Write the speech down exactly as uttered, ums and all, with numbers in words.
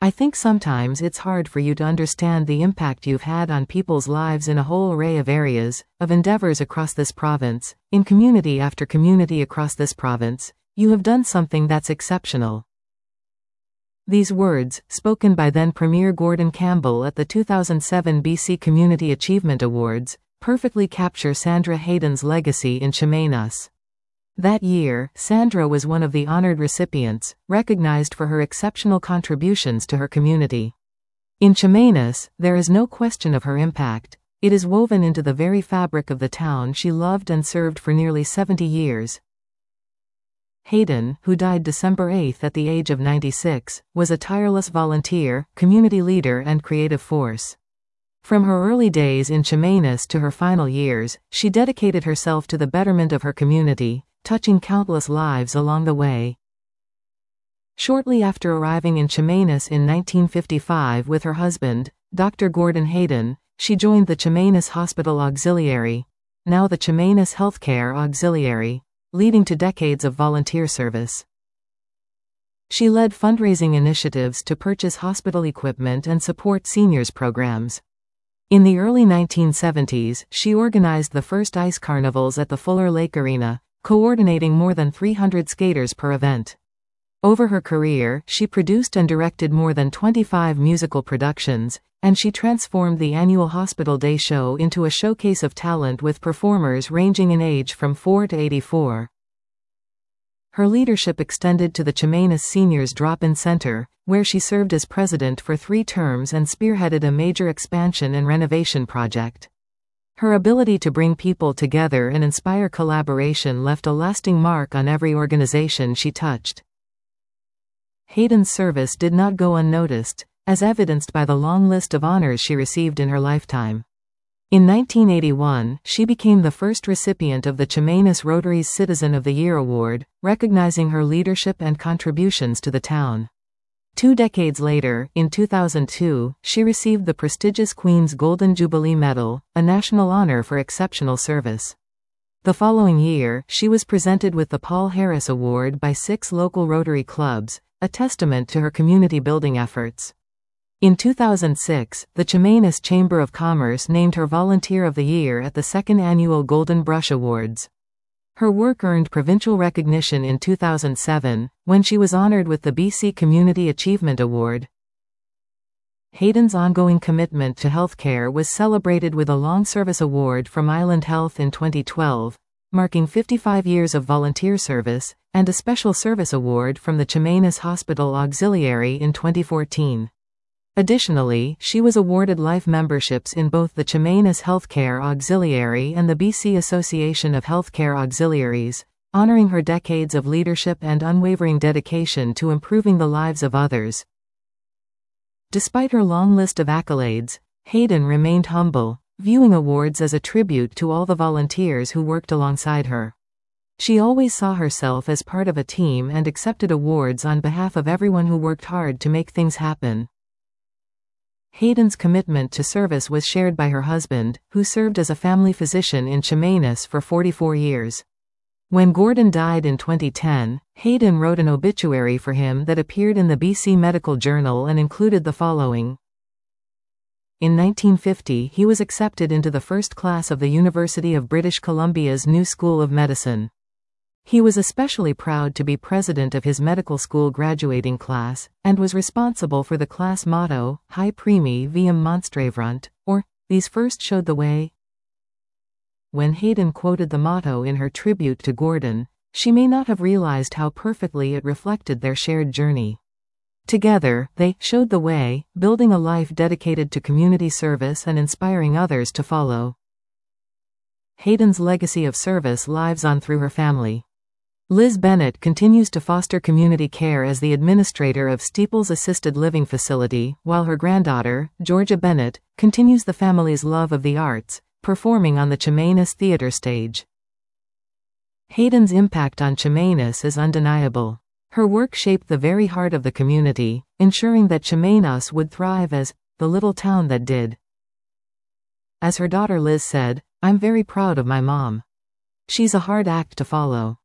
I think sometimes it's hard for you to understand the impact you've had on people's lives in a whole array of areas, of endeavors across this province, in community after community across this province. You have done something that's exceptional." These words, spoken by then Premier Gordon Campbell at the two thousand seven B C Community Achievement Awards, perfectly capture Sandra Hayden's legacy in Chemainus. That year, Sandra was one of the honored recipients, recognized for her exceptional contributions to her community. In Chemainus, there is no question of her impact. It is woven into the very fabric of the town she loved and served for nearly seventy years. Hayden, who died December eighth at the age of ninety-six, was a tireless volunteer, community leader and creative force. From her early days in Chemainus to her final years, she dedicated herself to the betterment of her community, touching countless lives along the way. Shortly after arriving in Chemainus in nineteen fifty-five with her husband, Doctor Gordon Hayden, she joined the Chemainus Hospital Auxiliary, now the Chemainus Healthcare Auxiliary, leading to decades of volunteer service. She led fundraising initiatives to purchase hospital equipment and support seniors programs. In the early nineteen seventies, she organized the first ice carnivals at the Fuller Lake Arena, coordinating more than three hundred skaters per event. Over her career, she produced and directed more than twenty-five musical productions, and she transformed the annual Hospital Day Show into a showcase of talent with performers ranging in age from four to eighty-four. Her leadership extended to the Chemainus Seniors Drop-In Center, where she served as president for three terms and spearheaded a major expansion and renovation project. Her ability to bring people together and inspire collaboration left a lasting mark on every organization she touched. Hayden's service did not go unnoticed, as evidenced by the long list of honors she received in her lifetime. In nineteen eighty-one, she became the first recipient of the Chemainus Rotary's Citizen of the Year Award, recognizing her leadership and contributions to the town. Two decades later, in two thousand two, she received the prestigious Queen's Golden Jubilee Medal, a national honor for exceptional service. The following year, she was presented with the Paul Harris Award by six local Rotary clubs, a testament to her community-building efforts. In two thousand six, the Chemainus Chamber of Commerce named her Volunteer of the Year at the second annual Golden Brush Awards. Her work earned provincial recognition in two thousand seven, when she was honored with the B C Community Achievement Award. Hayden's ongoing commitment to healthcare was celebrated with a Long Service Award from Island Health in twenty twelve, marking fifty-five years of volunteer service, and a Special Service Award from the Chemainus Hospital Auxiliary in twenty fourteen. Additionally, she was awarded life memberships in both the Chemainus Healthcare Auxiliary and the B C Association of Healthcare Auxiliaries, honoring her decades of leadership and unwavering dedication to improving the lives of others. Despite her long list of accolades, Hayden remained humble, viewing awards as a tribute to all the volunteers who worked alongside her. She always saw herself as part of a team and accepted awards on behalf of everyone who worked hard to make things happen. Hayden's commitment to service was shared by her husband, who served as a family physician in Chemainus for forty-four years. When Gordon died in twenty ten, Hayden wrote an obituary for him that appeared in the B C Medical Journal and included the following. In nineteen fifty, he was accepted into the first class of the University of British Columbia's New School of Medicine. He was especially proud to be president of his medical school graduating class, and was responsible for the class motto, Hi Primi Viam Monstravrunt, or, These First Showed the Way. When Hayden quoted the motto in her tribute to Gordon, she may not have realized how perfectly it reflected their shared journey. Together, they showed the way, building a life dedicated to community service and inspiring others to follow. Hayden's legacy of service lives on through her family. Liz Bennett continues to foster community care as the administrator of Steeples Assisted Living Facility, while her granddaughter, Georgia Bennett, continues the family's love of the arts, performing on the Chemainus Theatre stage. Hayden's impact on Chemainus is undeniable. Her work shaped the very heart of the community, ensuring that Chemainus would thrive as the little town that did. As her daughter Liz said, "I'm very proud of my mom. She's a hard act to follow."